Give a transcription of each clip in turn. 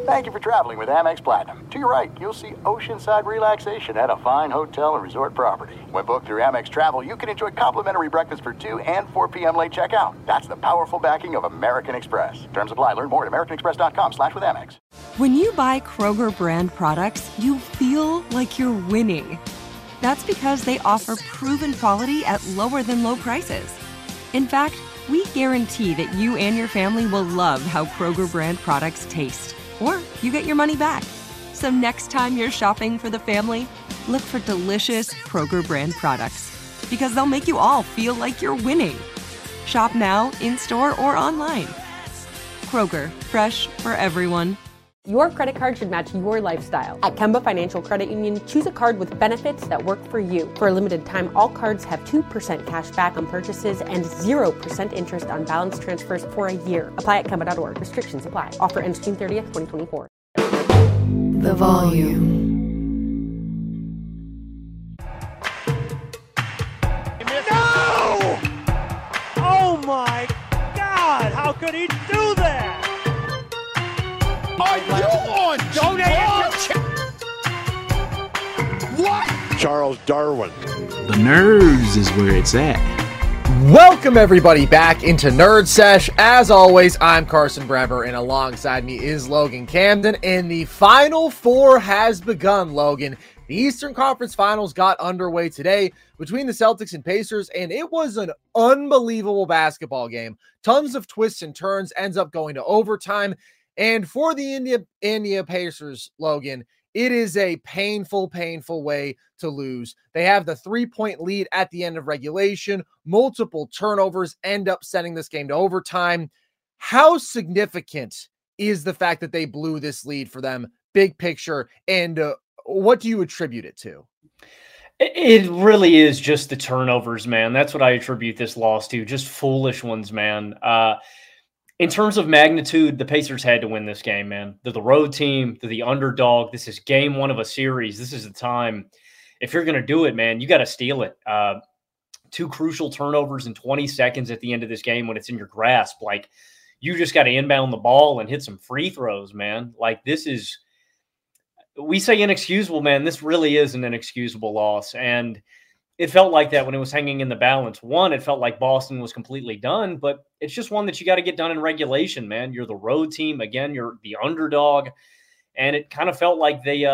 Thank you for traveling with Amex Platinum. To your right, you'll see oceanside relaxation at a fine hotel and resort property. When booked through Amex Travel, you can enjoy complimentary breakfast for 2 and 4 p.m. late checkout. That's the powerful backing of American Express. Terms apply. Learn more at americanexpress.com/withAmex. When you buy Kroger brand products, you feel like you're winning. That's because they offer proven quality at lower than low prices. In fact, we guarantee that you and your family will love how Kroger brand products taste, or you get your money back. So next time you're shopping for the family, look for delicious Kroger brand products, because they'll make you all feel like you're winning. Shop now, in-store, or online. Kroger, fresh for everyone. Your credit card should match your lifestyle. At Kemba Financial Credit Union, choose a card with benefits that work for you. For a limited time, all cards have 2% cash back on purchases and 0% interest on balance transfers for a year. Apply at Kemba.org. Restrictions apply. Offer ends June 30th, 2024. The volume. No! Oh my God! How could he do that? Are you on What? Charles Darwin. The nerves is where it's at. Welcome everybody back into Nerd Sesh. As always, I'm Carson Bremer, and alongside me is Logan Camden, and the Final Four has begun, Logan. The Eastern Conference Finals got underway today between the Celtics and Pacers, and it was an unbelievable basketball game. Tons of twists and turns, ends up going to overtime. And for the Indiana Pacers, Logan, it is a painful way to lose. They have the 3-point lead at the end of regulation. Multiple turnovers end up sending this game to overtime. How significant is the fact that they blew this lead for them, big picture, and what do you attribute it to? It really is just the turnovers, man. That's what I attribute this loss to, just foolish ones, man. In terms of magnitude, the Pacers had to win this game, man. They're the road team. They're the underdog. This is game one of a series. This is the time. If you're going to do it, man, you got to steal it. 2 crucial turnovers in 20 seconds at the end of this game when it's in your grasp. Like, you just got to inbound the ball and hit some free throws, man. Like, this is – we say inexcusable, man. This really is an inexcusable loss. And it felt like that when it was hanging in the balance. One, it felt like Boston was completely done, but it's just one that you got to get done in regulation, man. You're the road team. Again, you're the underdog. And it kind of felt like they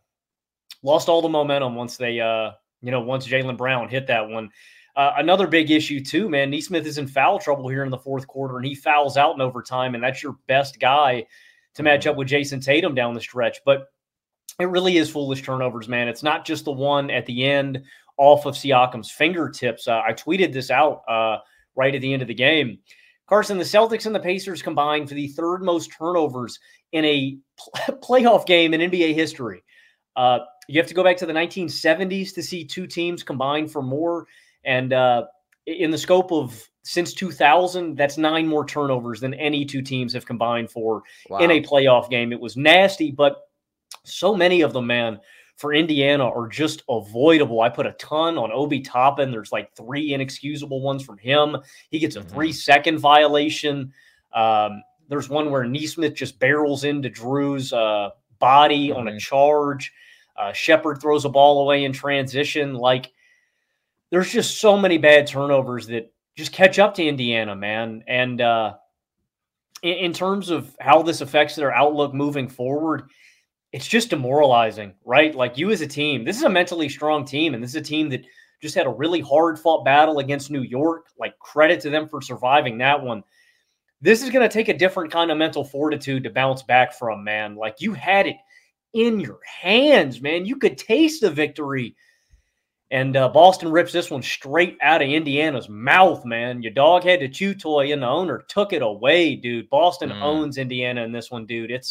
lost all the momentum once they, once Jaylen Brown hit that one. Another big issue too, man. Nesmith is in foul trouble here in the fourth quarter, and he fouls out in overtime, and that's your best guy to match up with Jason Tatum down the stretch. But it really is foolish turnovers, man. It's not just the one at the end off of Siakam's fingertips. I tweeted this out right at the end of the game. Carson, the Celtics and the Pacers combined for the third most turnovers in a playoff game in NBA history. You have to go back to the 1970s to see 2 teams combine for more. And in the scope of since 2000, that's 9 more turnovers than any 2 teams have combined for in a playoff game. It was nasty, but so many of them, man, for Indiana are just avoidable. I put a ton on Obi Toppin. There's like 3 inexcusable ones from him. He gets a 3-second violation. There's one where Nesmith just barrels into Drew's body on a charge. Shepard throws a ball away in transition. Like, there's just so many bad turnovers that just catch up to Indiana, man. And in terms of how this affects their outlook moving forward, it's just demoralizing, right? Like, you as a team, this is a mentally strong team, and this is a team that just had a really hard-fought battle against New York. Like, credit to them for surviving that one. This is going to take a different kind of mental fortitude to bounce back from, man. Like, you had it in your hands, man. You could taste the victory. And Boston rips this one straight out of Indiana's mouth, man. Your dog had the chew toy, and the owner took it away, dude. Boston owns Indiana in this one, dude. It's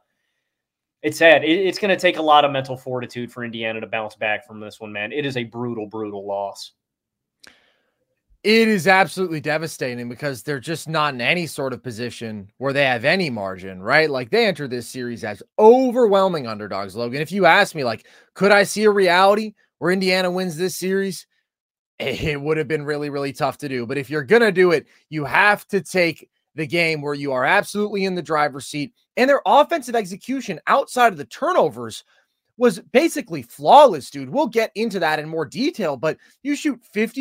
sad. It's going to take a lot of mental fortitude for Indiana to bounce back from this one, man. It is a brutal, brutal loss. It is absolutely devastating because they're just not in any sort of position where they have any margin, right? Like, they enter this series as overwhelming underdogs, Logan. If you ask me, like, could I see a reality where Indiana wins this series? It would have been really, really tough to do. But if you're going to do it, you have to take the game where you are absolutely in the driver's seat And their offensive execution outside of the turnovers was basically flawless, dude. We'll get into that in more detail, but you shoot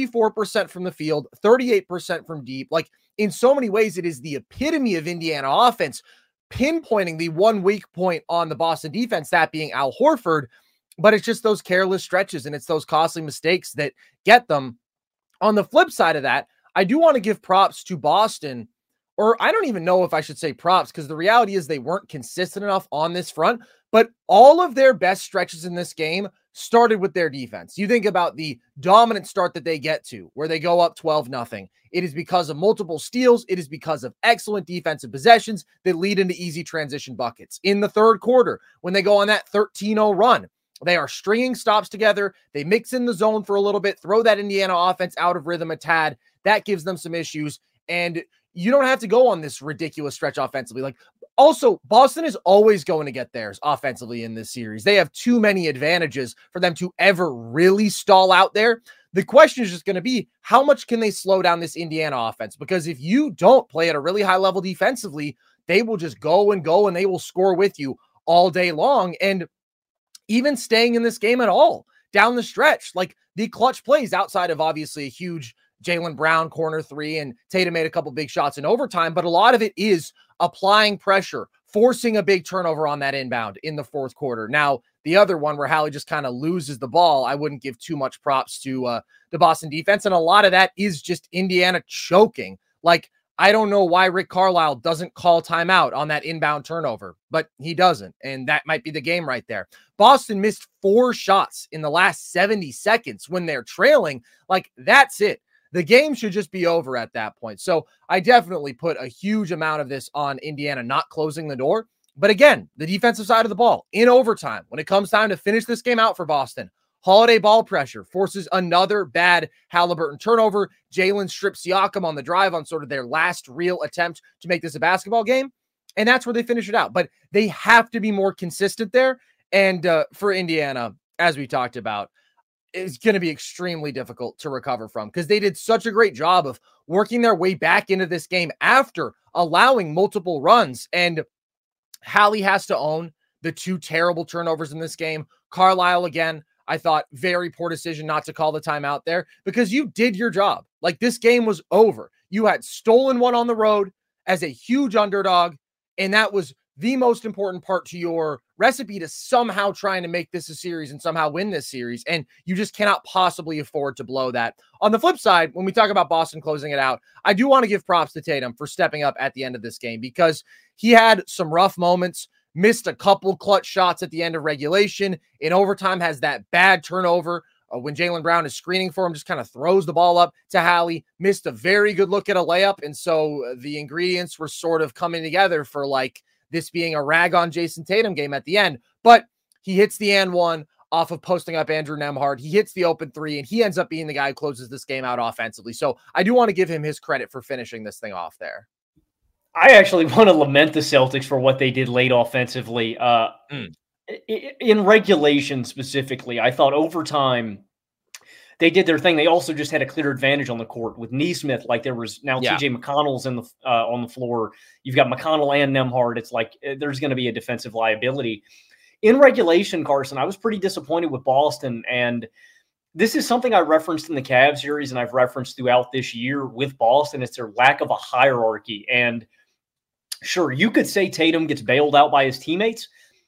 54% from the field, 38% from deep. Like, in so many ways, it is the epitome of Indiana offense, pinpointing the one weak point on the Boston defense, that being Al Horford. But it's just those careless stretches and it's those costly mistakes that get them. On the flip side of that, I do want to give props to Boston, or I don't even know if I should say props, because the reality is they weren't consistent enough on this front, but all of their best stretches in this game started with their defense. You think about the dominant start that they get to, where they go up 12-0. It is because of multiple steals. It is because of excellent defensive possessions that lead into easy transition buckets. In the third quarter, when they go on that 13-0 run, they are stringing stops together. They mix in the zone for a little bit, throw that Indiana offense out of rhythm a tad. That gives them some issues. And you don't have to go on this ridiculous stretch offensively. Like, also, Boston is always going to get theirs offensively in this series. They have too many advantages for them to ever really stall out there. The question is just going to be, how much can they slow down this Indiana offense? Because if you don't play at a really high level defensively, they will just go and go and they will score with you all day long. And even staying in this game at all down the stretch, like the clutch plays outside of obviously a huge Jaylen Brown corner three, and Tatum made a couple big shots in overtime, but a lot of it is applying pressure, forcing a big turnover on that inbound in the fourth quarter. Now, the other one where Hallie just kind of loses the ball, I wouldn't give too much props to the Boston defense, and a lot of that is just Indiana choking. Like, I don't know why Rick Carlisle doesn't call timeout on that inbound turnover, but he doesn't, and that might be the game right there. Boston missed 4 shots in the last 70 seconds when they're trailing. Like, that's it. The game should just be over at that point. So I definitely put a huge amount of this on Indiana not closing the door. But again, the defensive side of the ball in overtime, when it comes time to finish this game out for Boston, Holiday ball pressure forces another bad Halliburton turnover. Jalen strips Siakam on the drive on sort of their last real attempt to make this a basketball game. And that's where they finish it out. But they have to be more consistent there. And for Indiana, as we talked about, is going to be extremely difficult to recover from, because they did such a great job of working their way back into this game after allowing multiple runs. And Hallie has to own the 2 terrible turnovers in this game. Carlisle, again, I thought very poor decision not to call the timeout there, because you did your job. Like, this game was over. You had stolen one on the road as a huge underdog, and that was the most important part to your recipe to somehow trying to make this a series and somehow win this series. And you just cannot possibly afford to blow that. On the flip side, when we talk about Boston closing it out, I do want to give props to Tatum for stepping up at the end of this game, because he had some rough moments, missed a couple clutch shots at the end of regulation. In overtime, has that bad turnover when Jaylen Brown is screening for him, just kind of throws the ball up to Hallie, missed a very good look at a layup. And so the ingredients were sort of coming together for like this being a rag on Jason Tatum game at the end. But he hits the and one off of posting up Andrew Nembhard. He hits the open 3, and he ends up being the guy who closes this game out offensively. So I do want to give him his credit for finishing this thing off there. I actually want to lament the Celtics for what they did late offensively. In regulation specifically, I thought overtime they did their thing. They also just had a clear advantage on the court with Nesmith. Like, there was now TJ McConnell's in the on the floor. You've got McConnell and Nembhard. It's like there's going to be a defensive liability. In regulation, Carson, I was pretty disappointed with Boston, and this is something I referenced in the Cavs series and I've referenced throughout this year with Boston. It's their lack of a hierarchy. And sure, you could say Tatum gets bailed out by his teammates.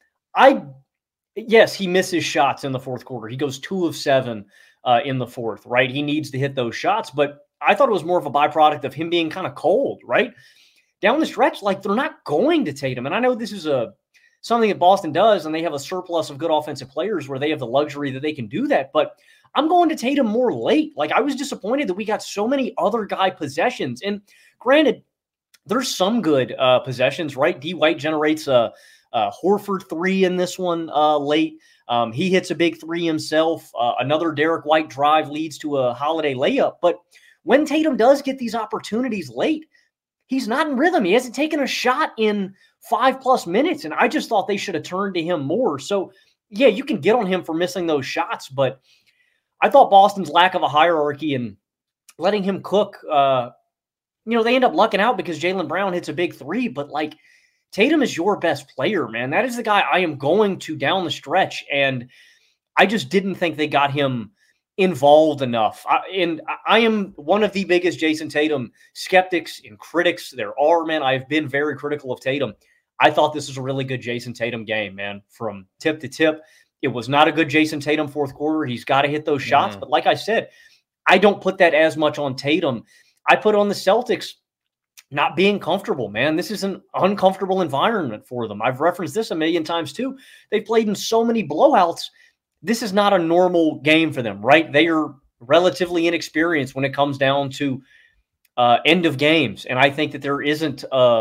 Yes, he misses shots in the fourth quarter. He goes 2 of 7 in the fourth, right? He needs to hit those shots, but I thought it was more of a byproduct of him being kind of cold, right? Down the stretch, like, they're not going to Tatum. And I know this is something that Boston does, and they have a surplus of good offensive players where they have the luxury that they can do that. But I'm going to Tatum more late. Like, I was disappointed that we got so many other guy possessions. And granted, there's some good possessions, right? D. White generates a Horford 3 in this one late. He hits a big 3 himself. Another Derek White drive leads to a Holiday layup. But when Tatum does get these opportunities late, he's not in rhythm. He hasn't taken a shot in 5+ minutes, and I just thought they should have turned to him more. So, yeah, you can get on him for missing those shots, but I thought Boston's lack of a hierarchy and letting him cook, they end up lucking out because Jaylen Brown hits a big 3, but, like, Tatum is your best player, man. That is the guy I am going to down the stretch. And I just didn't think they got him involved enough. I am one of the biggest Jason Tatum skeptics and critics there are, man. I've been very critical of Tatum. I thought this was a really good Jason Tatum game, man, from tip to tip. It was not a good Jason Tatum fourth quarter. He's got to hit those shots. But like I said, I don't put that as much on Tatum. I put on the Celtics not being comfortable, man. This is an uncomfortable environment for them. I've referenced this a million times too. They've played in so many blowouts. This is not a normal game for them, right? They are relatively inexperienced when it comes down to end of games. And I think that there isn't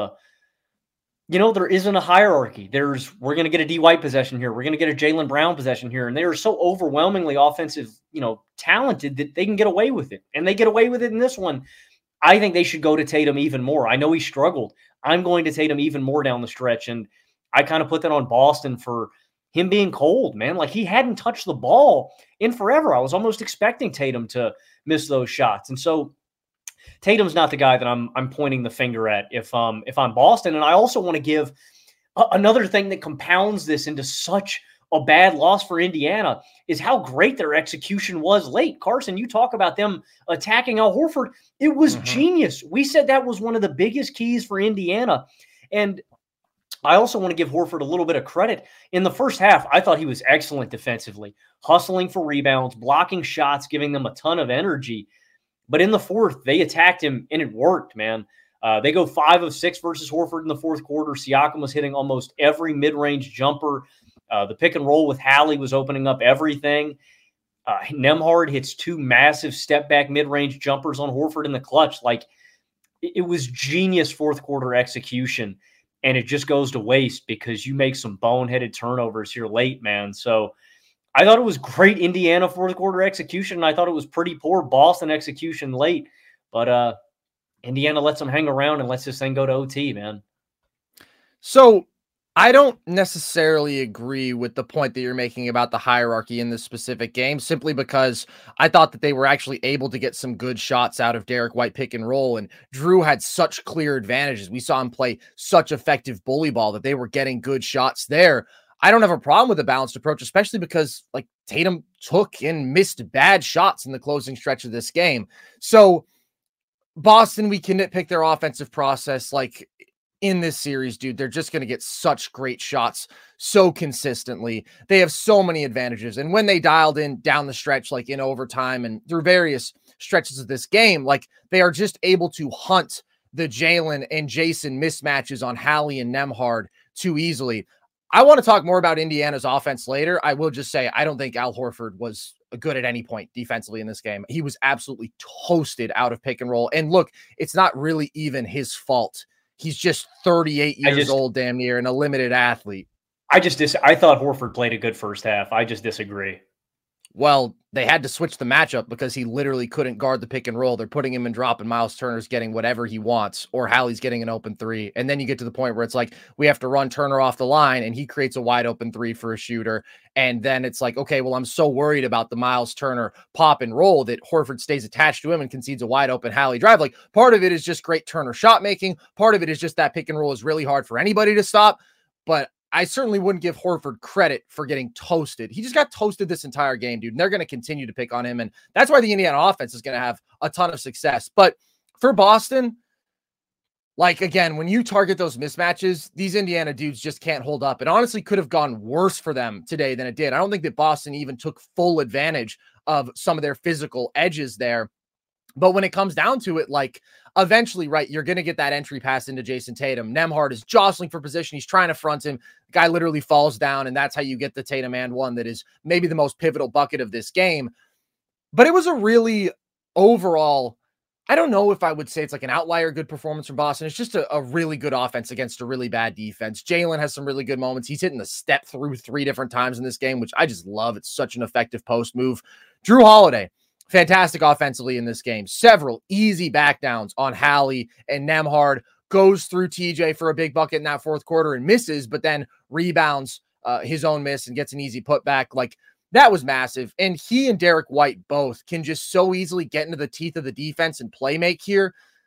there isn't a hierarchy. We're going to get a D White possession here. We're going to get a Jaylen Brown possession here. And they are so overwhelmingly offensive, talented that they can get away with it. And they get away with it in this one. I think they should go to Tatum even more. I know he struggled. I'm going to Tatum even more down the stretch. And I kind of put that on Boston for him being cold, man. Like, he hadn't touched the ball in forever. I was almost expecting Tatum to miss those shots. And so Tatum's not the guy that I'm pointing the finger at if I'm Boston. And I also want to give another thing that compounds this into such a bad loss for Indiana is how great their execution was late. Carson, you talk about them attacking Al Horford. It was genius. We said that was one of the biggest keys for Indiana. And I also want to give Horford a little bit of credit. In the first half, I thought he was excellent defensively, hustling for rebounds, blocking shots, giving them a ton of energy. But in the fourth, they attacked him, and it worked, man. They go 5 of 6 versus Horford in the fourth quarter. Siakam was hitting almost every mid-range jumper. The pick and roll with Hallie was opening up everything. Nembhard hits 2 massive step-back mid-range jumpers on Horford in the clutch. Like, it was genius fourth quarter execution, and it just goes to waste because you make some boneheaded turnovers here late, man. So I thought it was great Indiana fourth quarter execution, and I thought it was pretty poor Boston execution late. But Indiana lets them hang around and lets this thing go to OT, man. So I don't necessarily agree with the point that you're making about the hierarchy in this specific game, simply because I thought that they were actually able to get some good shots out of Derek White pick and roll, and Drew had such clear advantages. We saw him play such effective bully ball that they were getting good shots there. I don't have a problem with a balanced approach, especially because like Tatum took and missed bad shots in the closing stretch of this game. So Boston, we can nitpick their offensive process. Like, in this series, dude, they're just going to get such great shots so consistently. They have so many advantages. And when they dialed in down the stretch, like in overtime and through various stretches of this game, like they are just able to hunt the Jaylen and Jason mismatches on Hallie and Nembhard too easily. I want to talk more about Indiana's offense later. I will just say, I don't think Al Horford was good at any point defensively in this game. He was absolutely toasted out of pick and roll. And look, it's not really even his fault. He's just 38 years old, damn near, and a limited athlete. I thought Horford played a good first half. I just disagree. Well, they had to switch the matchup because he literally couldn't guard the pick and roll. They're putting him in drop, and Miles Turner's getting whatever he wants, or Hallie's getting an open 3. And then you get to the point where it's like, we have to run Turner off the line, and he creates a wide open 3 for a shooter. And then it's like, okay, well, I'm so worried about the Miles Turner pop and roll that Horford stays attached to him and concedes a wide open Hallie drive. Like, part of it is just great Turner shot making. Part of it is just that pick and roll is really hard for anybody to stop. But I certainly wouldn't give Horford credit for getting toasted. He just got toasted this entire game, dude. And they're going to continue to pick on him. And that's why the Indiana offense is going to have a ton of success. But for Boston, like, again, when you target those mismatches, these Indiana dudes just can't hold up. It honestly could have gone worse for them today than it did. I don't think that Boston even took full advantage of some of their physical edges there. But when it comes down to it, like, eventually, right, you're going to get that entry pass into Jason Tatum. Nembhard is jostling for position. He's trying to front him. The guy literally falls down, and that's how you get the Tatum and one that is maybe the most pivotal bucket of this game. But it was a really overall, I don't know if I would say it's like an outlier good performance from Boston. It's just a really good offense against a really bad defense. Jaylen has some really good moments. He's hitting the step through 3 different times in this game, which I just love. It's such an effective post move. Drew Holiday, fantastic offensively in this game. Several easy backdowns on Hallie and Nembhard. Goes through TJ for a big bucket in that fourth quarter and misses, but then rebounds his own miss and gets an easy putback. Like, that was massive. And he and Derek White both can just so easily get into the teeth of the defense and play make here.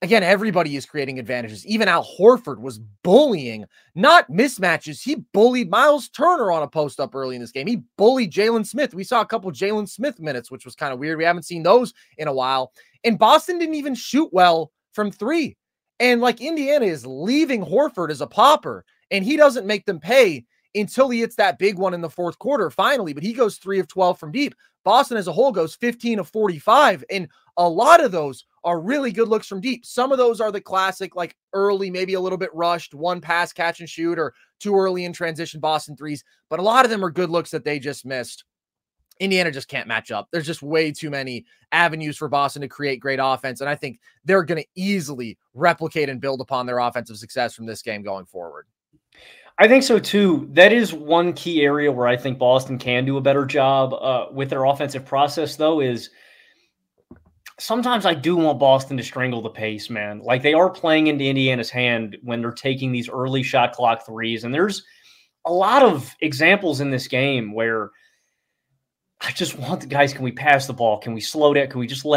again, everybody is creating advantages. Even Al Horford was bullying, not mismatches. He bullied Miles Turner on a post up early in this game. He bullied Jalen Smith. We saw a couple Jalen Smith minutes, which was kind of weird. We haven't seen those in a while. And Boston didn't even shoot well from three. And like Indiana is leaving Horford as a popper, and he doesn't make them pay until he hits that big one in the fourth quarter finally. But he goes 3 of 12 from deep. Boston as a whole goes 15 of 45. And a lot of those are really good looks from deep. Some of those are the classic, like early, maybe a little bit rushed, one pass, catch and shoot, or too early in transition Boston threes. But a lot of them are good looks that they just missed. Indiana just can't match up. There's just way too many avenues for Boston to create great offense. And I think they're going to easily replicate and build upon their offensive success from this game going forward. I think so too. That is one key area where I think Boston can do a better job with their offensive process, though, is sometimes I do want Boston to strangle the pace, man. Like they are playing into Indiana's hand when they're taking these early shot clock threes. And there's a lot of examples in this game where I just want the guys, can we pass the ball? Can we slow down? Can we just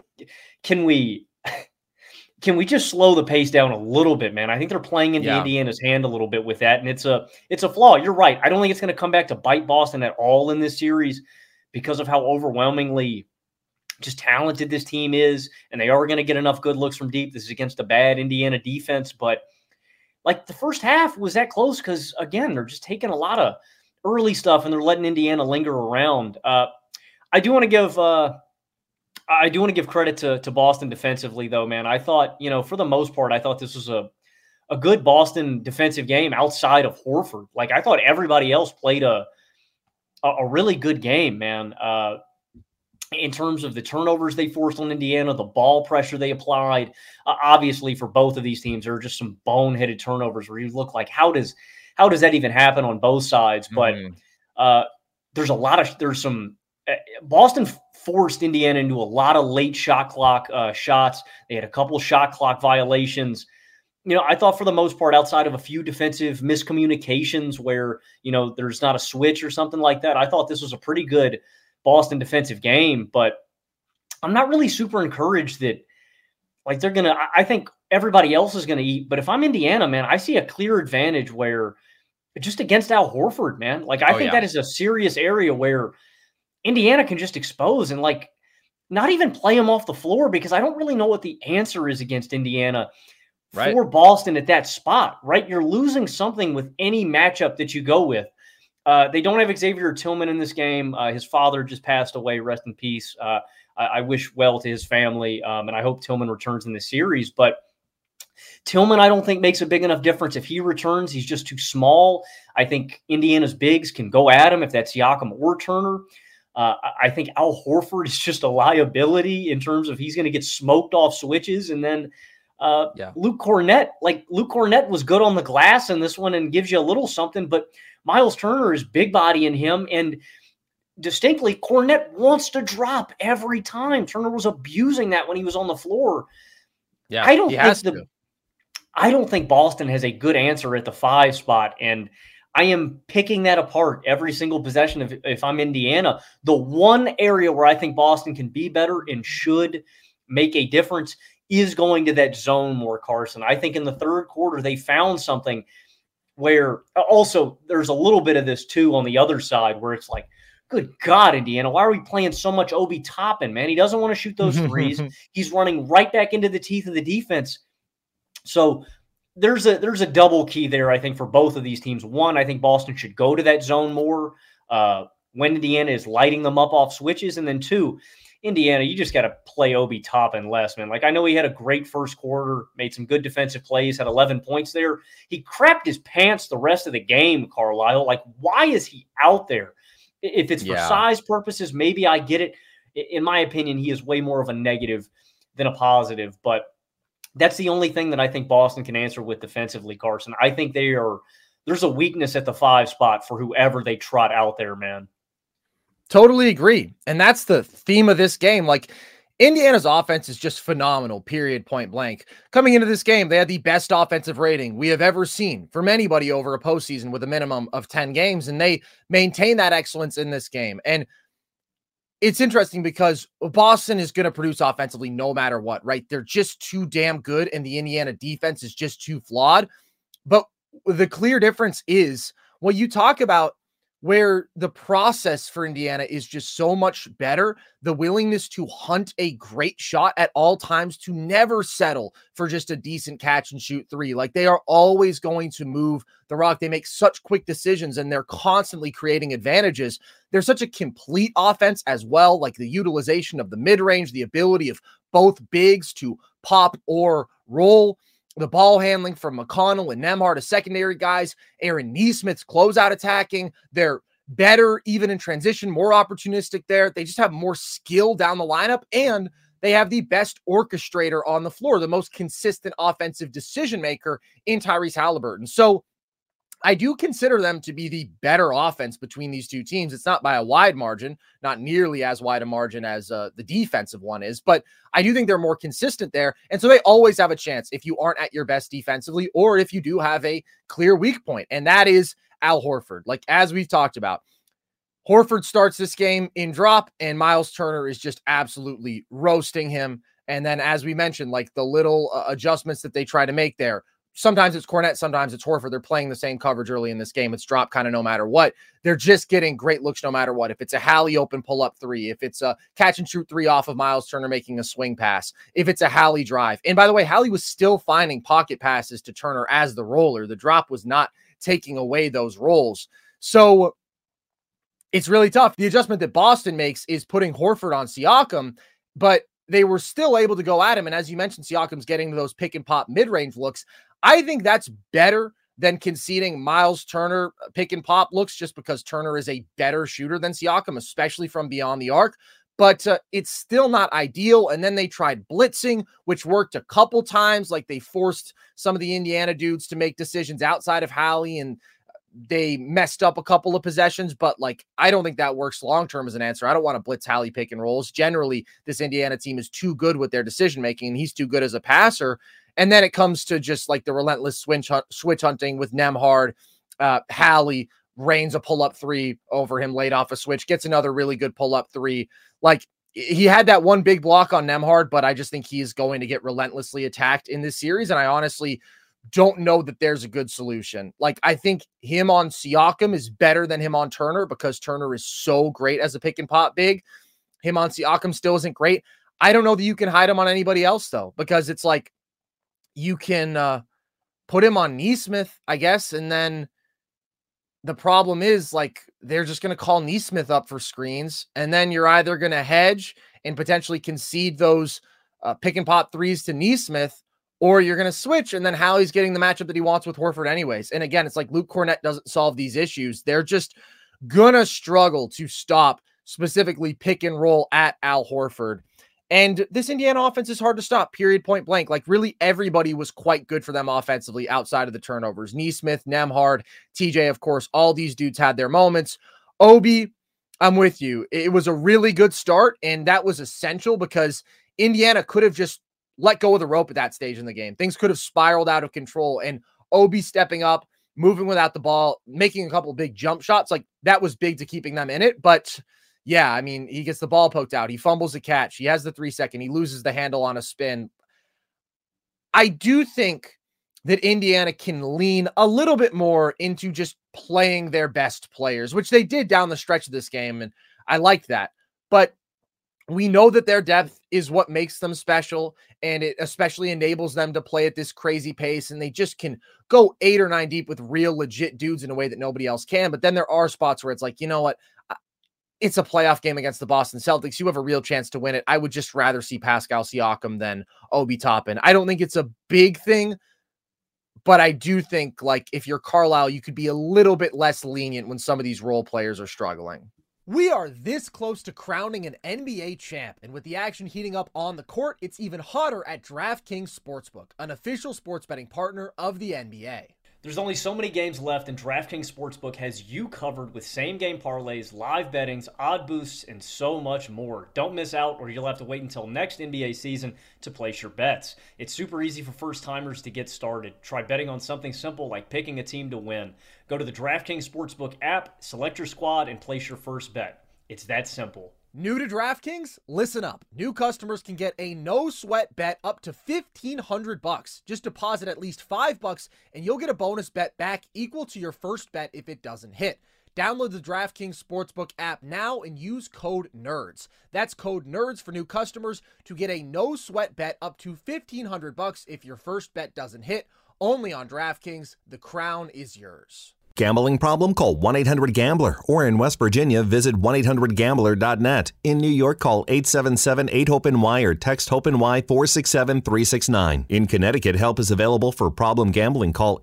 can we just slow the pace down a little bit, man? I think they're playing into Indiana's hand a little bit with that. And it's a flaw. You're right. I don't think it's going to come back to bite Boston at all in this series because of how overwhelmingly just talented this team is. And they are going to get enough good looks from deep. This is against a bad Indiana defense. But like the first half was that close because, again, they're just taking a lot of early stuff and they're letting Indiana linger around. I do want to give credit to Boston defensively, though, man. I thought, for the most part, I thought this was a good Boston defensive game outside of Horford. Like, I thought everybody else played a really good game, man. In terms of the turnovers they forced on Indiana, the ball pressure they applied. Obviously, for both of these teams, there are just some boneheaded turnovers where you look like, how does that even happen on both sides? But Boston forced Indiana into a lot of late shot clock shots. They had a couple of shot clock violations. I thought for the most part, outside of a few defensive miscommunications where, there's not a switch or something like that, I thought this was a pretty good Boston defensive game. But I'm not really super encouraged that, like, they're going to – I think everybody else is going to eat. But if I'm Indiana, man, I see a clear advantage where just against Al Horford, man. Like, I think that is a serious area where Indiana can just expose and, like, not even play him off the floor because I don't really know what the answer is against Indiana for Boston at that spot, right? You're losing something with any matchup that you go with. They don't have Xavier Tillman in this game. His father just passed away. Rest in peace. I wish well to his family, and I hope Tillman returns in the series. But Tillman, I don't think, makes a big enough difference. If he returns, he's just too small. I think Indiana's bigs can go at him if that's Siakam or Turner. I think Al Horford is just a liability in terms of he's going to get smoked off switches. And then Luke Cornett was good on the glass in this one and gives you a little something, but Miles Turner is big body in him. And distinctly, Cornett wants to drop every time. Turner was abusing that when he was on the floor. Yeah, I don't think Boston has a good answer at the 5 spot. And I am picking that apart every single possession if I'm Indiana. The one area where I think Boston can be better and should make a difference is going to that zone more, Carson. I think in the third quarter, they found something where also there's a little bit of this too on the other side where it's like, good God, Indiana, why are we playing so much Obi Toppin, man? He doesn't want to shoot those threes. He's running right back into the teeth of the defense. So there's a double key there, I think, for both of these teams. One, I think Boston should go to that zone more when Indiana is lighting them up off switches. And then 2, Indiana, you just got to play Obi Toppin less, man. Like, I know he had a great first quarter, made some good defensive plays, had 11 points there. He crapped his pants the rest of the game, Carlisle. Like, why is he out there? If it's for size purposes, maybe I get it. In my opinion, he is way more of a negative than a positive. But that's the only thing that I think Boston can answer with defensively, Carson. I think there's a weakness at the 5 spot for whoever they trot out there, man. Totally agree. And that's the theme of this game. Like, Indiana's offense is just phenomenal, period, point blank. Coming into this game, they had the best offensive rating we have ever seen from anybody over a postseason with a minimum of 10 games, and they maintain that excellence in this game. And it's interesting because Boston is going to produce offensively no matter what, right? They're just too damn good, and the Indiana defense is just too flawed. But the clear difference is when you talk about where the process for Indiana is just so much better, the willingness to hunt a great shot at all times, to never settle for just a decent catch and shoot three. Like, they are always going to move the rock. They make such quick decisions, and they're constantly creating advantages. They're such a complete offense as well, like the utilization of the mid-range, the ability of both bigs to pop or roll, the ball handling from McConnell and Nembhard as secondary guys, Aaron Nesmith's closeout attacking. They're better even in transition, more opportunistic there. They just have more skill down the lineup, and they have the best orchestrator on the floor, the most consistent offensive decision maker in Tyrese Halliburton. So I do consider them to be the better offense between these two teams. It's not by a wide margin, not nearly as wide a margin as the defensive one is, but I do think they're more consistent there. And so they always have a chance if you aren't at your best defensively, or if you do have a clear weak point, and that is Al Horford. Like, as we've talked about, Horford starts this game in drop, and Miles Turner is just absolutely roasting him. And then, as we mentioned, like the little adjustments that they try to make there, sometimes it's Kornet, sometimes it's Horford. They're playing the same coverage early in this game. It's drop kind of no matter what. They're just getting great looks no matter what. If it's a Hallie open pull-up three, if it's a catch and shoot three off of Miles Turner making a swing pass, if it's a Hallie drive. And by the way, Hallie was still finding pocket passes to Turner as the roller. The drop was not taking away those rolls. So it's really tough. The adjustment that Boston makes is putting Horford on Siakam, but they were still able to go at him. And as you mentioned, Siakam's getting to those pick and pop mid-range looks. I think that's better than conceding Miles Turner pick and pop looks, just because Turner is a better shooter than Siakam, especially from beyond the arc. But it's still not ideal. And then they tried blitzing, which worked a couple times. Like, they forced some of the Indiana dudes to make decisions outside of Hallie, and they messed up a couple of possessions. But like, I don't think that works long-term as an answer. I don't want to blitz Hallie pick and rolls. Generally, this Indiana team is too good with their decision-making, and he's too good as a passer. And then it comes to just like the relentless switch hunting with Nembhard. Hallie rains a pull-up three over him late off a switch, gets another really good pull-up three. Like, he had that one big block on Nembhard, but I just think he's going to get relentlessly attacked in this series. And I honestly don't know that there's a good solution. Like, I think him on Siakam is better than him on Turner, because Turner is so great as a pick and pop big. Him on Siakam still isn't great. I don't know that you can hide him on anybody else, though, because it's like, you can put him on Nesmith, I guess. And then the problem is, like, they're just going to call Nesmith up for screens. And then you're either going to hedge and potentially concede those pick and pop threes to Nesmith, or you're going to switch. And then Hallie's getting the matchup that he wants with Horford anyways. And again, it's like Luke Kornet doesn't solve these issues. They're just going to struggle to stop specifically pick and roll at Al Horford. And this Indiana offense is hard to stop, period, point blank. Like, really, everybody was quite good for them offensively outside of the turnovers. Nesmith, Nembhard, TJ, of course, all these dudes had their moments. Obi, I'm with you. It was a really good start, and that was essential because Indiana could have just let go of the rope at that stage in the game. Things could have spiraled out of control, and Obi stepping up, moving without the ball, making a couple of big jump shots, like, that was big to keeping them in it. But yeah, I mean, he gets the ball poked out. He fumbles a catch. He has the 3-second. He loses the handle on a spin. I do think that Indiana can lean a little bit more into just playing their best players, which they did down the stretch of this game, and I liked that. But we know that their depth is what makes them special, and it especially enables them to play at this crazy pace, and they just can go 8 or 9 deep with real legit dudes in a way that nobody else can. But then there are spots where it's like, you know what? It's a playoff game against the Boston Celtics. You have a real chance to win it. I would just rather see Pascal Siakam than Obi Toppin. I don't think it's a big thing, but I do think, like, if you're Carlisle, you could be a little bit less lenient when some of these role players are struggling. We are this close to crowning an NBA champ, and with the action heating up on the court, it's even hotter at DraftKings Sportsbook, an official sports betting partner of the NBA. There's only so many games left, and DraftKings Sportsbook has you covered with same-game parlays, live bettings, odd boosts, and so much more. Don't miss out, or you'll have to wait until next NBA season to place your bets. It's super easy for first-timers to get started. Try betting on something simple like picking a team to win. Go to the DraftKings Sportsbook app, select your squad, and place your first bet. It's that simple. New to DraftKings? Listen up. New customers can get a no-sweat bet up to $1,500. Just deposit at least $5 and you'll get a bonus bet back equal to your first bet if it doesn't hit. Download the DraftKings Sportsbook app now and use code NERDS. That's code NERDS for new customers to get a no-sweat bet up to $1,500 if your first bet doesn't hit. Only on DraftKings. The crown is yours. Gambling problem? Call 1-800-GAMBLER. Or in West Virginia, visit 1-800-GAMBLER.net. In New York, call 877-8-HOPE-NY or text HOPE-NY 467-369. In Connecticut, help is available for problem gambling. Call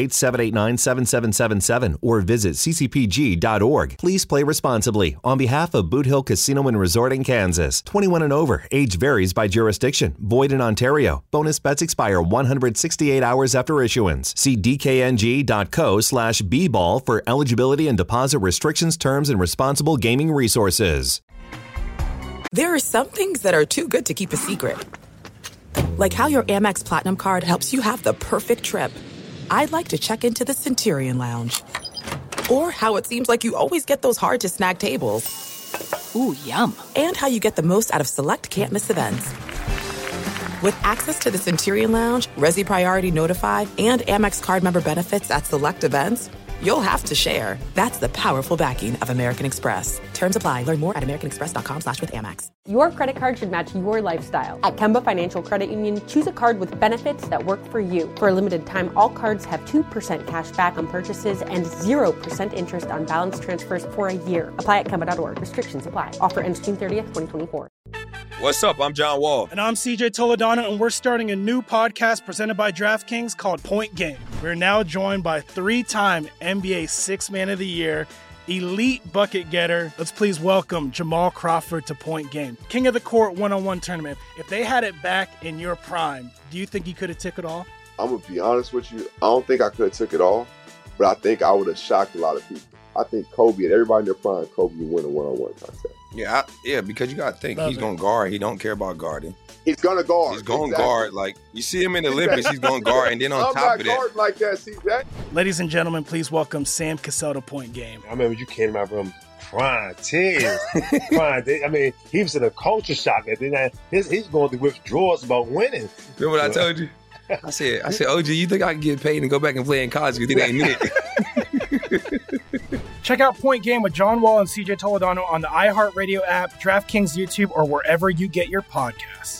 888-789-7777 or visit ccpg.org. Please play responsibly. On behalf of Boot Hill Casino and Resort in Kansas. 21 and over. Age varies by jurisdiction. Void in Ontario. Bonus bets expire 168 hours after issuance. See dkng.co/bball for eligibility and deposit restrictions, terms, and responsible gaming resources. There are some things that are too good to keep a secret. Like how your Amex Platinum card helps you have the perfect trip. I'd like to check into the Centurion Lounge. Or how it seems like you always get those hard-to-snag tables. Ooh, yum. And how you get the most out of select can't-miss events. With access to the Centurion Lounge, Resi Priority Notified, and Amex card member benefits at select events, you'll have to share. That's the powerful backing of American Express. Terms apply. Learn more at americanexpress.com/withAmex. Your credit card should match your lifestyle. At Kemba Financial Credit Union, choose a card with benefits that work for you. For a limited time, all cards have 2% cash back on purchases and 0% interest on balance transfers for a year. Apply at Kemba.org. Restrictions apply. Offer ends June 30th, 2024. What's up? I'm John Wall. And I'm CJ Toledano, and we're starting a new podcast presented by DraftKings called Point Game. We're now joined by three-time NBA Sixth Man of the Year, elite bucket getter. Let's please welcome Jamal Crawford to Point Game. King of the Court one-on-one tournament. If they had it back in your prime, do you think you could have took it all? I'm going to be honest with you. I don't think I could have took it all, but I think I would have shocked a lot of people. I think Kobe and everybody in their prime, Kobe would win a one-on-one contest. Yeah, because you got to think. He's going to guard. He don't care about guarding. He's going to guard. He's going to guard. Like, you see him in the Olympics, he's going to guard. And then on top of that. I'm not guarding like that, CJ. Ladies and gentlemen, please welcome Sam Cassell to Point Game. I remember you came out from crying, tears, crying. I mean, he was in a culture shock. And then he's going through withdrawals about winning. Remember what I told you? I said, OG, you think I can get paid and go back and play in college because it ain't it? Check out Point Game with John Wall and CJ Toledano on the iHeartRadio app, DraftKings YouTube, or wherever you get your podcasts.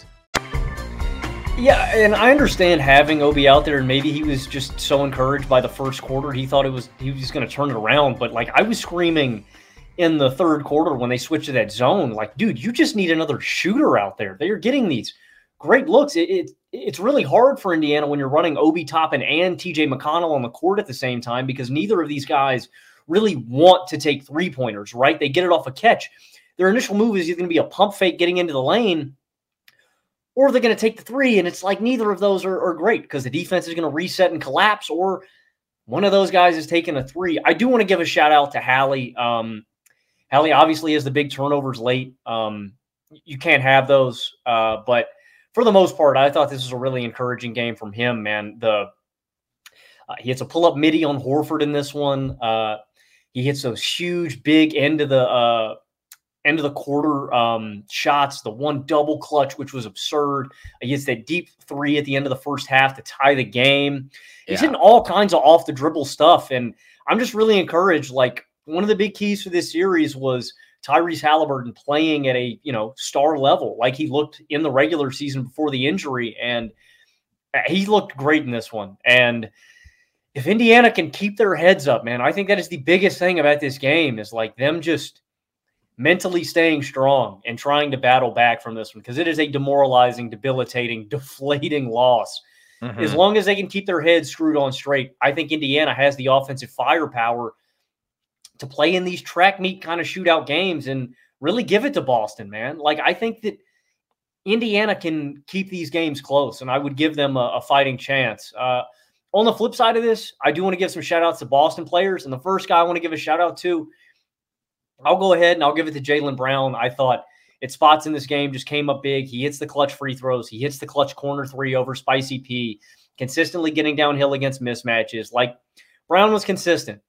Yeah, and I understand having Obi out there, and maybe he was just so encouraged by the first quarter, he thought he was going to turn it around. But like I was screaming in the third quarter when they switched to that zone, like, dude, you just need another shooter out there. They are getting these great looks. It's really hard for Indiana when you're running Obi Toppin and TJ McConnell on the court at the same time because neither of these guys really want to take three-pointers, right? They get it off a catch. Their initial move is either going to be a pump fake getting into the lane or they're going to take the three, and it's like neither of those are great because the defense is going to reset and collapse or one of those guys is taking a three. I do want to give a shout-out to Hallie. Hallie obviously has the big turnovers late. You can't have those, but for the most part, I thought this was a really encouraging game from him, man. He hits a pull-up midi on Horford in this one. He hits those huge, big end of the quarter shots, the one double clutch, which was absurd. He hits that deep three at the end of the first half to tie the game. He's hitting all kinds of off-the-dribble stuff, and I'm just really encouraged. Like, one of the big keys for this series was Tyrese Halliburton playing at a, star level like he looked in the regular season before the injury, and he looked great in this one. And if Indiana can keep their heads up, man, I think that is the biggest thing about this game is like them just mentally staying strong and trying to battle back from this one because it is a demoralizing, debilitating, deflating loss. Mm-hmm. As long as they can keep their heads screwed on straight, I think Indiana has the offensive firepower to play in these track meet kind of shootout games and really give it to Boston, man. Like, I think that Indiana can keep these games close, and I would give them a fighting chance. On the flip side of this, I do want to give some shout-outs to Boston players, and the first guy I want to give a shout-out to, I'll go ahead and I'll give it to Jaylen Brown. I thought at spots in this game just came up big. He hits the clutch free throws. He hits the clutch corner three over Spicy P, consistently getting downhill against mismatches. Like, Brown was consistent.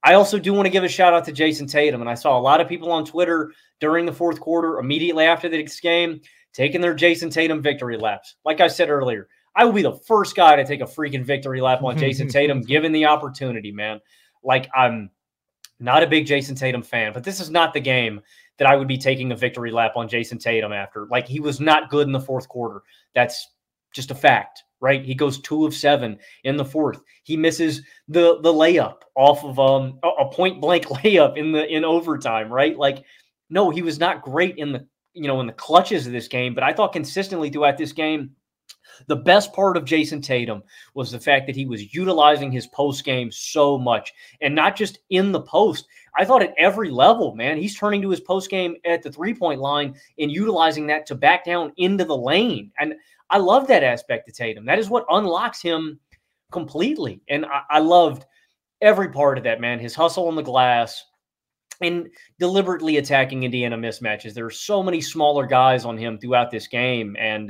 I also do want to give a shout out to Jason Tatum. And I saw a lot of people on Twitter during the fourth quarter, immediately after this game, taking their Jason Tatum victory laps. Like I said earlier, I will be the first guy to take a freaking victory lap on Jason Tatum, given the opportunity, man. Like, I'm not a big Jason Tatum fan, but this is not the game that I would be taking a victory lap on Jason Tatum after. Like, he was not good in the fourth quarter. That's just a fact, right? He goes 2 of 7 in the fourth. He misses the layup off of a point blank layup in overtime, right? Like, no, he was not great in the clutches of this game, but I thought consistently throughout this game, the best part of Jason Tatum was the fact that he was utilizing his post game so much, and not just in the post. I thought at every level, man, he's turning to his post game at the 3-point line and utilizing that to back down into the lane. And I love that aspect of Tatum. That is what unlocks him completely. And I loved every part of that, man. His hustle on the glass and deliberately attacking Indiana mismatches. There are so many smaller guys on him throughout this game. And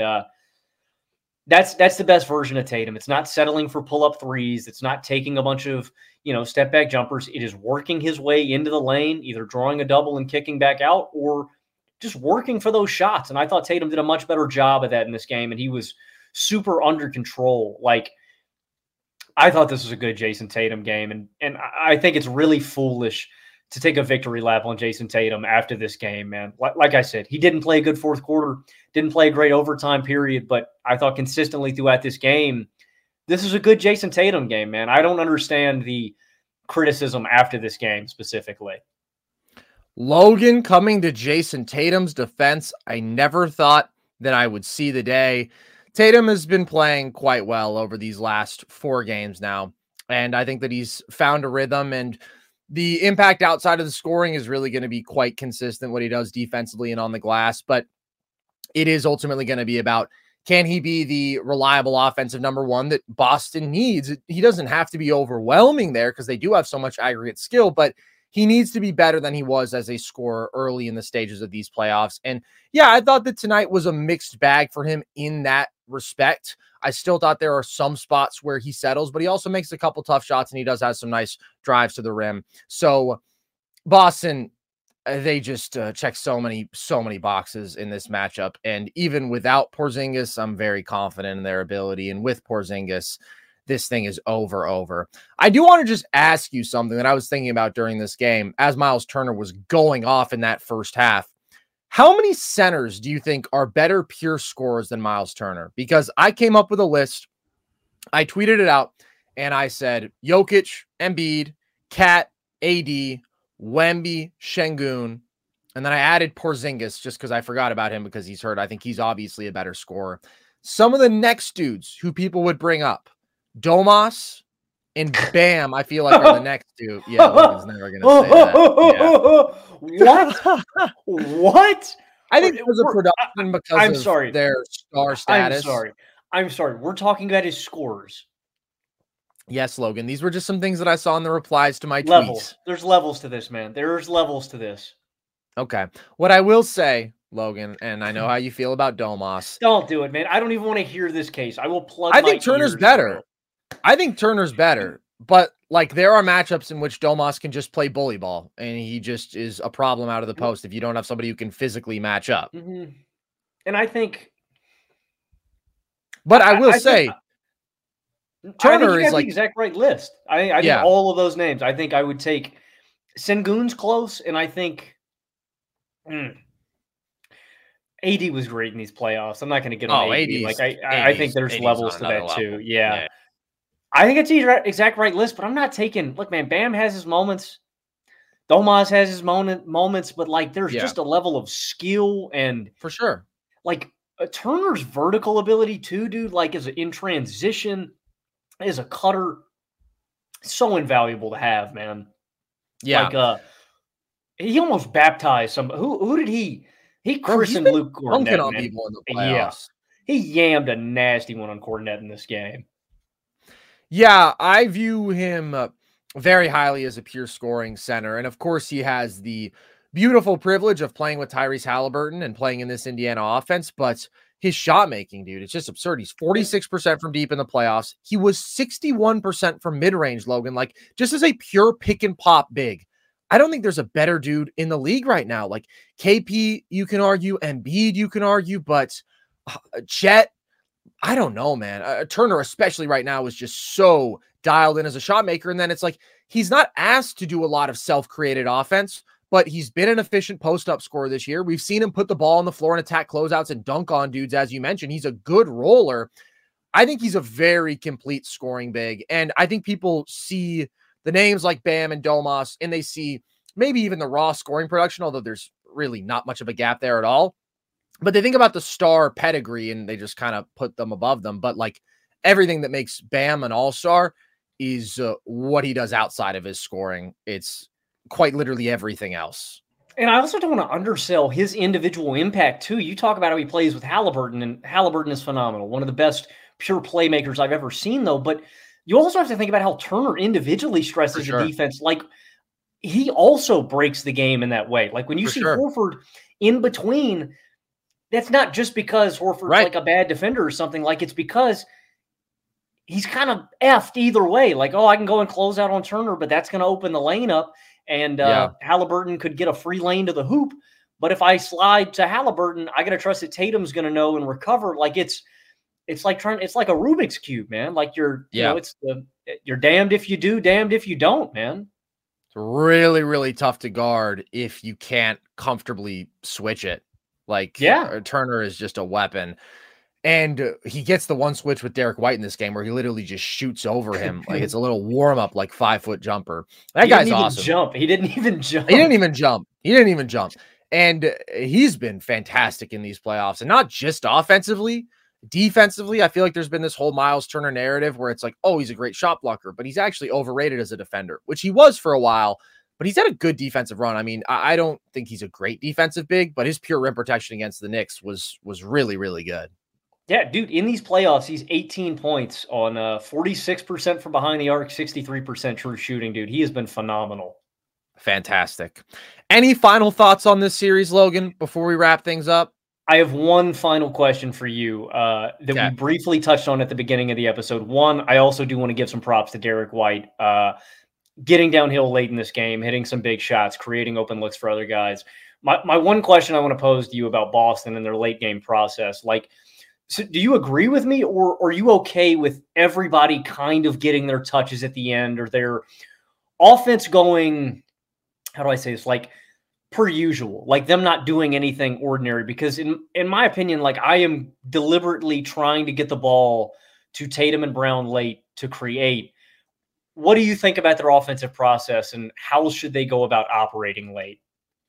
that's the best version of Tatum. It's not settling for pull-up threes. It's not taking a bunch of, step-back jumpers. It is working his way into the lane, either drawing a double and kicking back out or just working for those shots. And I thought Tatum did a much better job of that in this game, and he was super under control. Like, I thought this was a good Jason Tatum game, and I think it's really foolish to take a victory lap on Jason Tatum after this game, man. Like I said, he didn't play a good fourth quarter, didn't play a great overtime period, but I thought consistently throughout this game, this is a good Jason Tatum game, man. I don't understand the criticism after this game specifically. Logan, coming to Jason Tatum's defense, I never thought that I would see the day. Tatum has been playing quite well over these last 4 games now, and I think that he's found a rhythm, and the impact outside of the scoring is really going to be quite consistent, what he does defensively and on the glass, but it is ultimately going to be about, can he be the reliable offensive number one that Boston needs? He doesn't have to be overwhelming there because they do have so much aggregate skill, but he needs to be better than he was as a scorer early in the stages of these playoffs. And yeah, I thought that tonight was a mixed bag for him in that respect. I still thought there are some spots where he settles, but he also makes a couple tough shots, and he does have some nice drives to the rim. So Boston, they just check so many boxes in this matchup. And even without Porzingis, I'm very confident in their ability. And with Porzingis, this thing is over. I do want to just ask you something that I was thinking about during this game as Miles Turner was going off in that first half. How many centers do you think are better pure scorers than Miles Turner? Because I came up with a list. I tweeted it out, and I said Jokic, Embiid, Cat, AD, Wemby, Şengün, and then I added Porzingis just because I forgot about him because he's hurt. I think he's obviously a better scorer. Some of the next dudes who people would bring up, Domas and Bam, I feel like are the next two. Yeah, Logan's never going to say that. Yeah. What? I think it was a production because of their star status. I'm sorry. We're talking about his scores. Yes, Logan. These were just some things that I saw in the replies to my tweets. tweets. There's levels to this, man. There's levels to this. Okay. What I will say, Logan, and I know how you feel about Domas. Don't do it, man. I don't even want to hear this case. I will plug I think Turner's better. I think Turner's better, but like there are matchups in which Domas can just play bully ball, and he just is a problem out of the post if you don't have somebody who can physically match up. Mm-hmm. And I think, but I will say, Turner is like the exact right list. I think all of those names. I think I would take Şengün's close, and I think AD was great in these playoffs. I'm not going to get on AD. Like I think there's levels to that too. Yeah. I think it's the exact right list, but I'm not taking. Look, man, Bam has his moments. Domas has his moments, but like there's just a level of skill and for sure, like Turner's vertical ability too, dude. Like is in transition, as a cutter, so invaluable to have, man. Yeah, like he almost baptized some. Who did he? He christened Luke Kornet on people in the playoffs. Yeah, he yammed a nasty one on Kornet in this game. Yeah, I view him very highly as a pure scoring center. And of course, he has the beautiful privilege of playing with Tyrese Halliburton and playing in this Indiana offense, but his shot making, dude. It's just absurd. He's 46% from deep in the playoffs. He was 61% from mid-range, Logan. Like, just as a pure pick and pop big, I don't think there's a better dude in the league right now. Like, KP, you can argue, Embiid, you can argue, but Chet, I don't know, man. Turner, especially right now, is just so dialed in as a shot maker. And then it's like, he's not asked to do a lot of self-created offense, but he's been an efficient post-up scorer this year. We've seen him put the ball on the floor and attack closeouts and dunk on dudes, as you mentioned. He's a good roller. I think he's a very complete scoring big. And I think people see the names like Bam and Domas, and they see maybe even the raw scoring production, although there's really not much of a gap there at all. But they think about the star pedigree, and they just kind of put them above them. But like everything that makes Bam an all-star is what he does outside of his scoring. It's quite literally everything else. And I also don't want to undersell his individual impact too. You talk about how he plays with Halliburton, and Halliburton is phenomenal. One of the best pure playmakers I've ever seen, though. But you also have to think about how Turner individually stresses the defense. Like, he also breaks the game in that way. Like, when you see Horford in between, that's not just because Horford's like a bad defender or something. Like, it's because he's kind of effed either way. Like, oh, I can go and close out on Turner, but that's going to open the lane up. And Halliburton could get a free lane to the hoop. But if I slide to Halliburton, I got to trust that Tatum's going to know and recover. Like, it's like a Rubik's Cube, man. Like, you know, you're damned if you do, damned if you don't, man. It's really, really tough to guard if you can't comfortably switch it. Like, Turner is just a weapon. And he gets the one switch with Derek White in this game where he literally just shoots over him. Like, it's a little warm up, like 5-foot jumper. That guy's awesome. He didn't even jump. He didn't even jump. And he's been fantastic in these playoffs, and not just offensively, defensively. I feel like there's been this whole Miles Turner narrative where it's like, oh, he's a great shot blocker, but he's actually overrated as a defender, which he was for a while. But he's had a good defensive run. I mean, I don't think he's a great defensive big, but his pure rim protection against the Knicks was really, really good. Yeah, dude, in these playoffs, he's 18 points on 46% from behind the arc, 63% true shooting, dude. He has been phenomenal. Fantastic. Any final thoughts on this series, Logan, before we wrap things up? I have one final question for you that we briefly touched on at the beginning of the episode. One, I also do want to give some props to Derek White. Getting downhill late in this game, hitting some big shots, creating open looks for other guys. My one question I want to pose to you about Boston and their late game process, like, so do you agree with me, or are you okay with everybody kind of getting their touches at the end, or their offense going, how do I say this, like per usual, like them not doing anything ordinary? Because in my opinion, like, I am deliberately trying to get the ball to Tatum and Brown late to create. What do you think about their offensive process, and how should they go about operating late?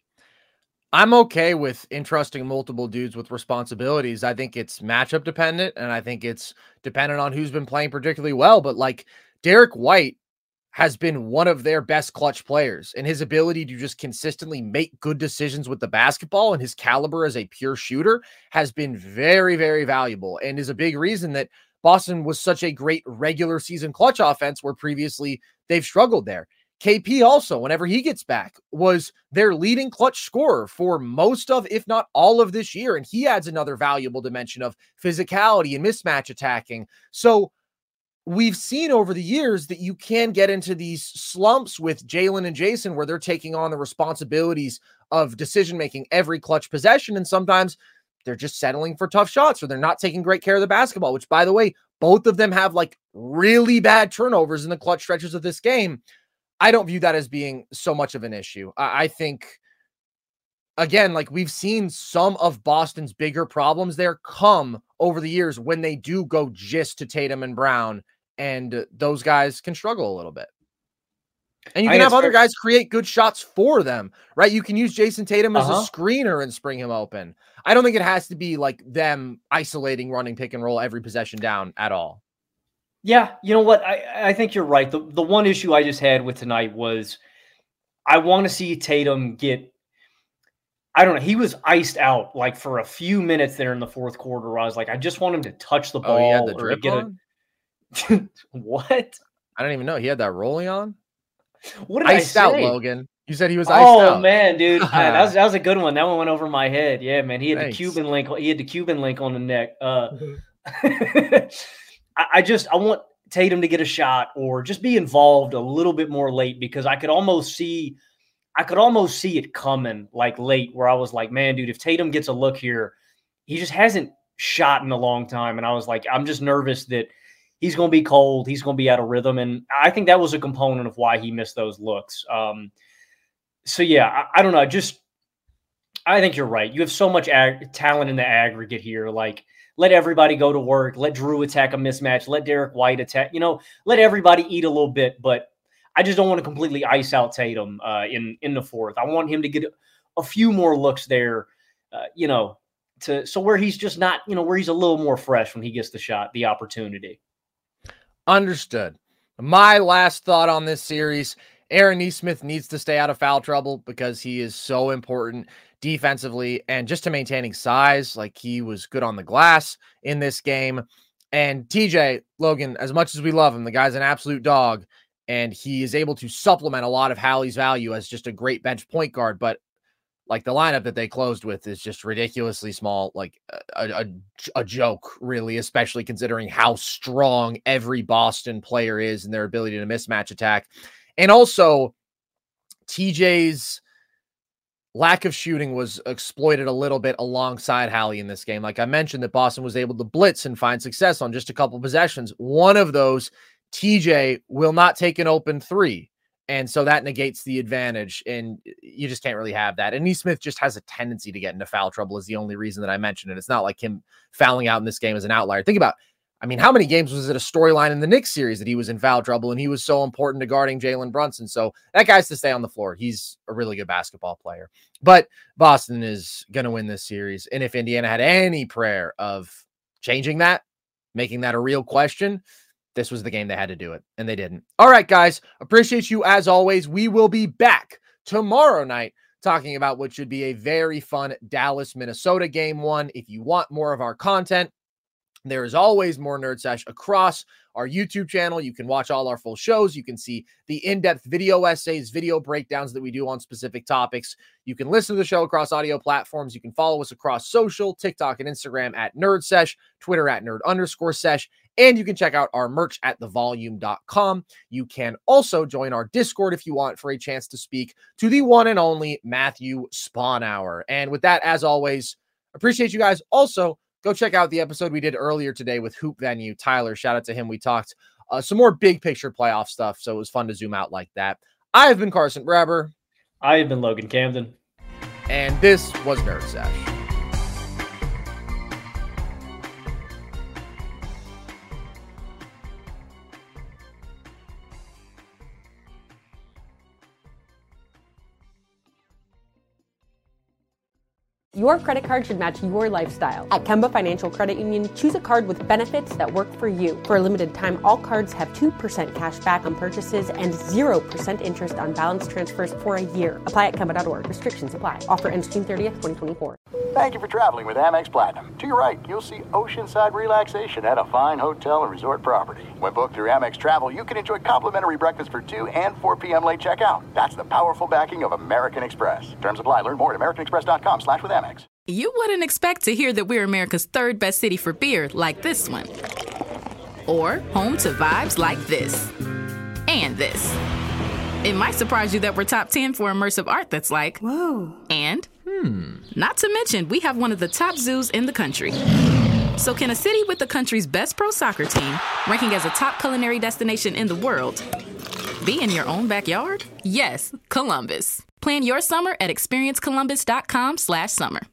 I'm okay with entrusting multiple dudes with responsibilities. I think it's matchup dependent, and I think it's dependent on who's been playing particularly well. But like, Derek White has been one of their best clutch players, and his ability to just consistently make good decisions with the basketball and his caliber as a pure shooter has been very, very valuable, and is a big reason that Boston was such a great regular season clutch offense where previously they've struggled there. KP also, whenever he gets back, was their leading clutch scorer for most of, if not all of this year. And he adds another valuable dimension of physicality and mismatch attacking. So we've seen over the years that you can get into these slumps with Jalen and Jason where they're taking on the responsibilities of decision-making every clutch possession. And sometimes they're just settling for tough shots, or they're not taking great care of the basketball, which, by the way, both of them have like really bad turnovers in the clutch stretches of this game. I don't view that as being so much of an issue. I think, again, like, we've seen some of Boston's bigger problems there come over the years when they do go just to Tatum and Brown, and those guys can struggle a little bit. And you can have other guys create good shots for them, right? You can use Jason Tatum as a screener and spring him open. I don't think it has to be like them isolating, running pick and roll every possession down at all. Yeah, you know what? I think you're right. The one issue I just had with tonight was I want to see Tatum get, I don't know, he was iced out like for a few minutes there in the fourth quarter where I was like, I just want him to touch the ball. Oh, he had the or drip get on? What? I don't even know. He had that rolling on? What did iced I out, say? Logan. You said he was iced out. Oh man, dude, that was a good one. That one went over my head. Yeah, man, he had the Cuban link. He had the Cuban link on the neck. I want Tatum to get a shot or just be involved a little bit more late, because I could almost see it coming like late, where I was like, man, dude, if Tatum gets a look here, he just hasn't shot in a long time. And I was like, I'm just nervous that he's going to be cold. He's going to be out of rhythm. And I think that was a component of why he missed those looks. So yeah, I don't know. I think you're right. You have so much talent in the aggregate here. Like, let everybody go to work. Let Drew attack a mismatch. Let Derek White attack, let everybody eat a little bit, but I just don't want to completely ice out Tatum in the fourth. I want him to get a few more looks there, so where he's just not, where he's a little more fresh when he gets the opportunity. Understood. My last thought on this series, Aaron Nesmith needs to stay out of foul trouble because he is so important defensively and just to maintaining size. Like, he was good on the glass in this game. And TJ, Logan, as much as we love him, the guy's an absolute dog, and he is able to supplement a lot of Hallie's value as just a great bench point guard. But like, the lineup that they closed with is just ridiculously small, like a joke, really, especially considering how strong every Boston player is and their ability to mismatch attack. And also, TJ's lack of shooting was exploited a little bit alongside Hallie in this game. Like I mentioned, that Boston was able to blitz and find success on just a couple possessions. One of those, TJ will not take an open three. And so that negates the advantage, and you just can't really have that. And Nesmith just has a tendency to get into foul trouble is the only reason that I mentioned it. It's not like him fouling out in this game as an outlier. Think about, how many games was it a storyline in the Knicks series that he was in foul trouble and he was so important to guarding Jalen Brunson? So that guy's to stay on the floor. He's a really good basketball player. But Boston is going to win this series. And if Indiana had any prayer of changing that, making that a real question, this was the game they had to do it, and they didn't. All right, guys, appreciate you as always. We will be back tomorrow night talking about what should be a very fun Dallas-Minnesota game one. If you want more of our content, there is always more Nerd Sesh across our YouTube channel. You can watch all our full shows. You can see the in-depth video essays, video breakdowns that we do on specific topics. You can listen to the show across audio platforms. You can follow us across social, TikTok and Instagram at Nerd Sesh, Twitter at Nerd_Sesh, and you can check out our merch at thevolume.com. You can also join our Discord if you want for a chance to speak to the one and only Matthew Spawnhour. And with that, as always, appreciate you guys. Also, go check out the episode we did earlier today with Hoop Venue. Tyler, shout out to him. We talked some more big picture playoff stuff, so it was fun to zoom out like that. I have been Carson Brabber. I have been Logan Camden. And this was Nerd Sesh. Your credit card should match your lifestyle. At Kemba Financial Credit Union, choose a card with benefits that work for you. For a limited time, all cards have 2% cash back on purchases and 0% interest on balance transfers for a year. Apply at Kemba.org. Restrictions apply. Offer ends June 30th, 2024. Thank you for traveling with Amex Platinum. To your right, you'll see oceanside relaxation at a fine hotel and resort property. When booked through Amex Travel, you can enjoy complimentary breakfast for 2 and 4 p.m. late checkout. That's the powerful backing of American Express. Terms apply. Learn more at americanexpress.com/withAmex. You wouldn't expect to hear that we're America's third best city for beer like this one. Or home to vibes like this. And this. It might surprise you that we're top 10 for immersive art that's like, whoa. And, not to mention, we have one of the top zoos in the country. So can a city with the country's best pro soccer team, ranking as a top culinary destination in the world, be in your own backyard? Yes, Columbus. Plan your summer at experiencecolumbus.com/summer.